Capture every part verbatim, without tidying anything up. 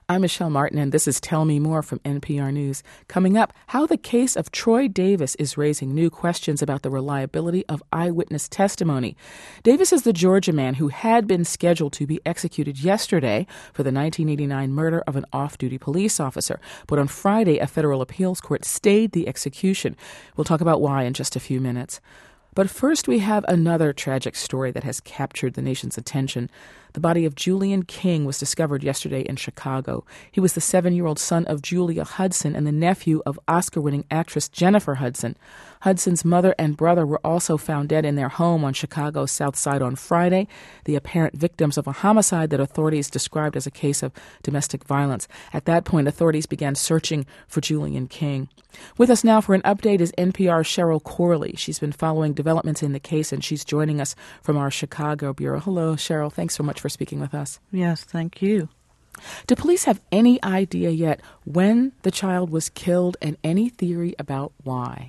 I'm Michelle Martin, and this is Tell Me More from N P R News. Coming up, how the case of Troy Davis is raising new questions about the reliability of eyewitness testimony. Davis is the Georgia man who had been scheduled to be executed yesterday for the nineteen eighty-nine murder of an off-duty police officer. But on Friday, a federal appeals court stayed the execution. We'll talk about why in just a few minutes. But first, we have another tragic story that has captured the nation's attention. The body of Julian King was discovered yesterday in Chicago. He was the seven-year-old son of Julia Hudson and the nephew of Oscar-winning actress Jennifer Hudson. Hudson's mother and brother were also found dead in their home on Chicago's South Side on Friday, the apparent victims of a homicide that authorities described as a case of domestic violence. At that point, authorities began searching for Julian King. With us now for an update is N P R's Cheryl Corley. She's been following developments in the case, and she's joining us from our Chicago bureau. Hello, Cheryl. Thanks so much for speaking with us. Yes, thank you. Do police have any idea yet when the child was killed and any theory about why?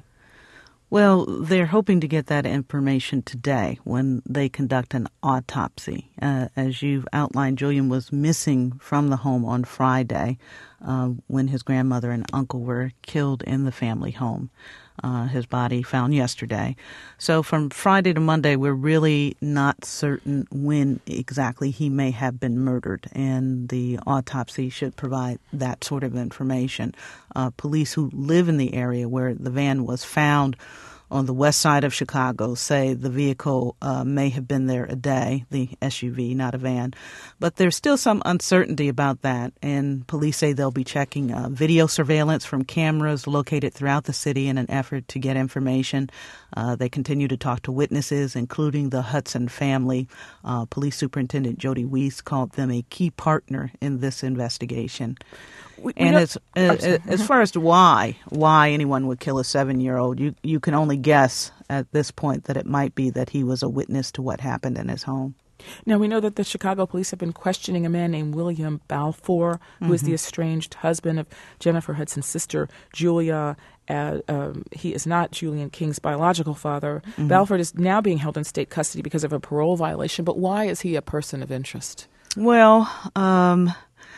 Well, they're hoping to get that information today when they conduct an autopsy. Uh, as you've outlined, Julian was missing from the home on Friday uh, when his grandmother and uncle were killed in the family home. Uh, his body found yesterday. So from Friday to Monday, we're really not certain when exactly he may have been murdered, and the autopsy should provide that sort of information. Uh, police who live in the area where the van was found on the west side of Chicago say the vehicle uh, may have been there a day, the S U V, not a van. But there's still some uncertainty about that, and police say they'll be checking uh, video surveillance from cameras located throughout the city in an effort to get information. Uh, they continue to talk to witnesses, including the Hudson family. Uh, Police Superintendent Jody Weiss called them a key partner in this investigation. We, we and as, as as far as to why why anyone would kill a seven-year-old, you you can only guess at this point that it might be that he was a witness to what happened in his home. Now, we know that the Chicago police have been questioning a man named William Balfour, who mm-hmm. is the estranged husband of Jennifer Hudson's sister, Julia. Uh, um, he is not Julian King's biological father. Mm-hmm. Balfour is now being held in state custody because of a parole violation. But why is he a person of interest? Well, um...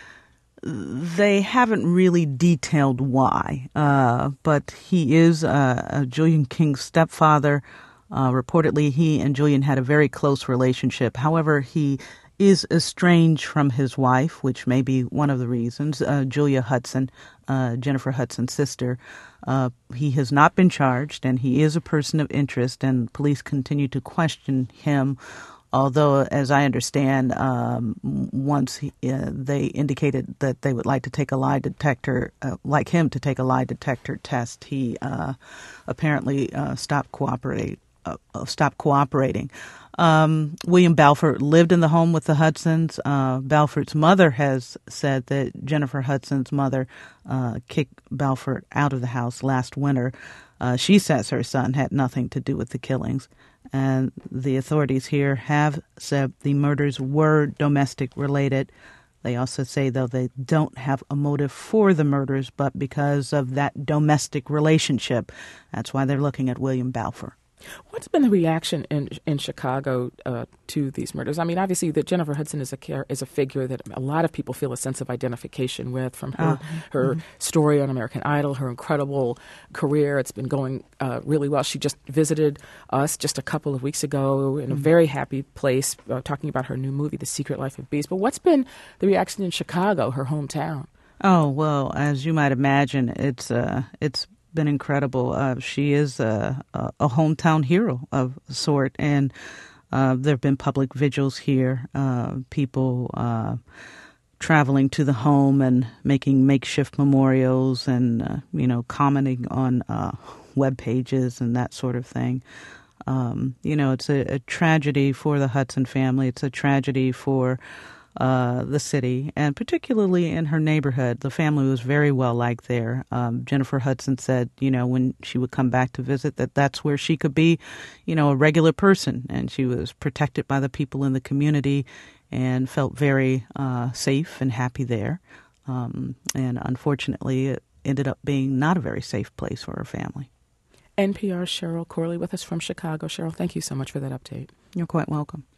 they haven't really detailed why, uh, but he is uh, Julian King's stepfather. Uh, reportedly, he and Julian had a very close relationship. However, he is estranged from his wife, which may be one of the reasons. Uh, Julia Hudson, uh, Jennifer Hudson's sister. Uh, he has not been charged, and he is a person of interest, and police continue to question him. Although, as I understand, um, once he, uh, they indicated that they would like to take a lie detector, uh, like him to take a lie detector test, he uh, apparently uh, stopped cooperate, uh, stopped cooperating. Um, William Balfour lived in the home with the Hudsons. Uh, Balfour's mother has said that Jennifer Hudson's mother uh, kicked Balfour out of the house last winter. Uh, she says her son had nothing to do with the killings. And the authorities here have said the murders were domestic related. They also say, though, they don't have a motive for the murders, but because of that domestic relationship, that's why they're looking at William Balfour. What's been the reaction in in Chicago uh, to these murders? I mean, obviously, that Jennifer Hudson is a is a figure that a lot of people feel a sense of identification with, from her uh, her mm-hmm. story on American Idol, her incredible career. It's been going uh, really well. She just visited us just a couple of weeks ago in mm-hmm. a very happy place, uh, talking about her new movie, The Secret Life of Bees. But what's been the reaction in Chicago, her hometown? Oh, well, as you might imagine, it's uh, it's. been incredible. Uh, she is a, a, a hometown hero of a sort, and uh, there have been public vigils here, uh, people uh, traveling to the home and making makeshift memorials and, uh, you know, commenting on uh, web pages and that sort of thing. Um, you know, it's a, a tragedy for the Hudson family. It's a tragedy for Uh, the city, and particularly in her neighborhood. The family was very well liked there. Um, Jennifer Hudson said, you know, when she would come back to visit, that that's where she could be, you know, a regular person, and she was protected by the people in the community and felt very uh, safe and happy there. Um, and unfortunately, it ended up being not a very safe place for her family. N P R's Cheryl Corley with us from Chicago. Cheryl, thank you so much for that update. You're quite welcome.